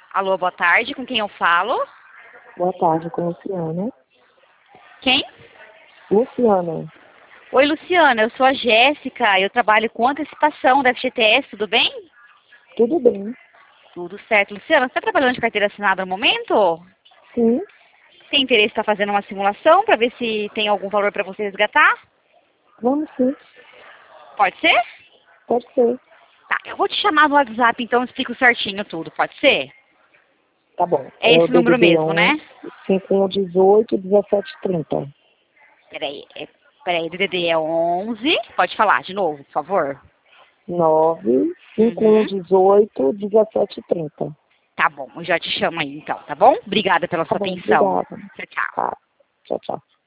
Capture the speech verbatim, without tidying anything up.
Alô, boa tarde, com quem eu falo? Boa tarde, com Luciana. Quem? Luciana. Oi, Luciana, eu sou a Jéssica, eu trabalho com antecipação da F G T S, tudo bem? Tudo bem? Tudo certo. Luciana, você está trabalhando de carteira assinada no momento? Sim, Tem interesse em estar fazendo uma simulação para ver se tem algum valor para você resgatar? vamos sim. Pode ser? Pode ser. Tá, eu vou te chamar no WhatsApp, então eu explico certinho tudo, pode ser? Tá bom. É É o esse número D D D mesmo, onze, né? cinco um dezoito, dezessete trinta. Peraí, é, peraí, D D D é onze, pode falar de novo, por favor. nove cinco um Uhum. dezoito, dezessete trinta. Tá bom, eu já te chamo aí então, tá bom? Obrigada pela Tá sua bom, atenção. obrigada. Tchau, tchau. Tá. Tchau, tchau.